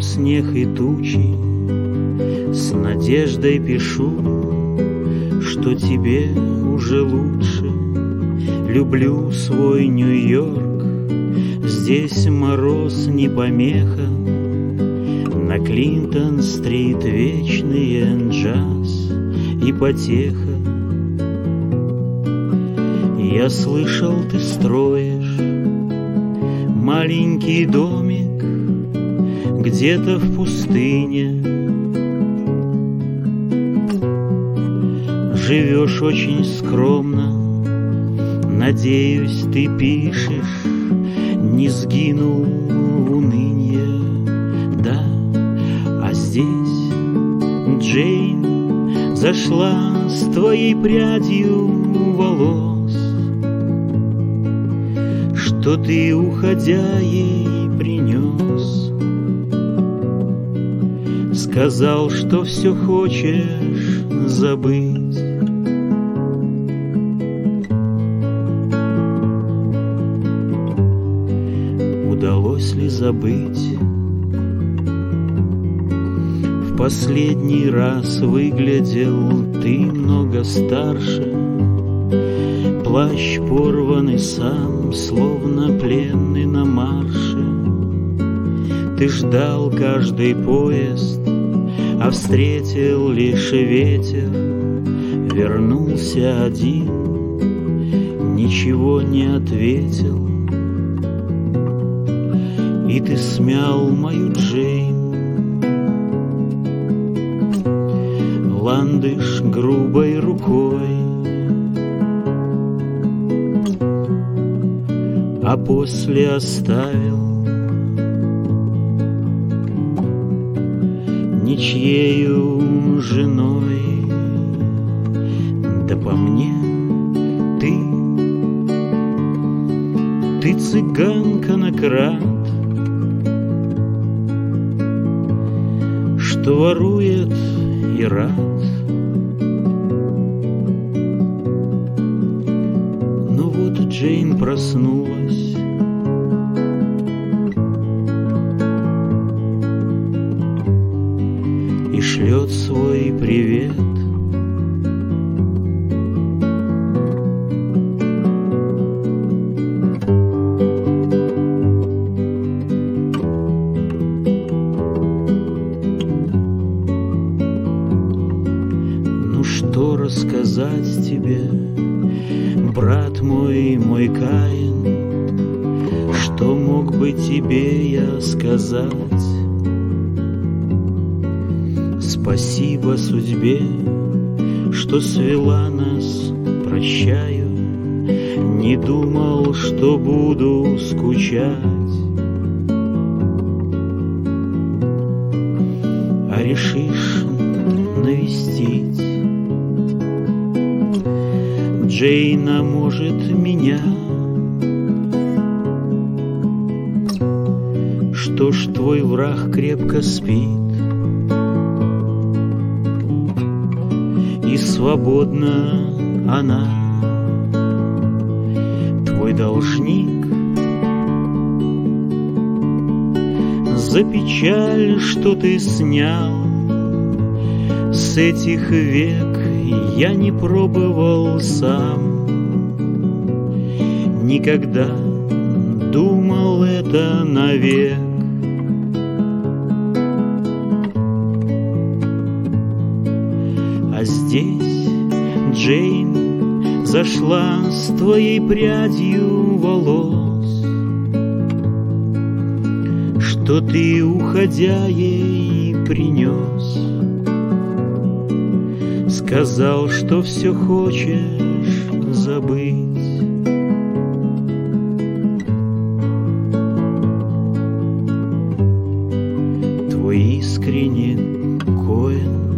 снег и тучи, с надеждой пишу, что тебе уже лучше. Люблю свой Нью-Йорк, здесь мороз не помеха. На Клинтон-стрит вечный джаз и потеха. Я слышал, ты строишь маленький домик где-то в пустыне. Живешь очень скромно, надеюсь, ты пишешь, не сгинул в унынье. Да, а здесь Джейн зашла с твоей прядью волос, что ты, уходя, ей принес. Сказал, что все хочешь забыть. Удалось ли забыть? В последний раз выглядел ты много старше. Плащ порванный сам, словно пленный на марше. Ты ждал каждый поезд, а встретил лишь ветер. Вернулся один, ничего не ответил. И ты смял мою Джейн. Ландыш грубой рукой, а после оставил ничьею женой. Да по мне ты цыганка-накрат, что ворует и рад. Ну вот Джейн проснулась, и шлет свой привет. Что рассказать тебе, брат мой, мой Каин? Что мог бы тебе я сказать? Спасибо судьбе, что свела нас, прощаю. Не думал, что буду скучать. А решишь навестить Джейна, может, меня? Что ж, твой враг крепко спит, и свободна она. Твой должник за печаль, что ты снял с этих век, я не пробовал сам. Никогда думал это навек. А здесь Джейн зашла с твоей прядью волос, что ты, уходя, ей принес. Сказал, что все хочешь забыть. Твой искренне Коэн.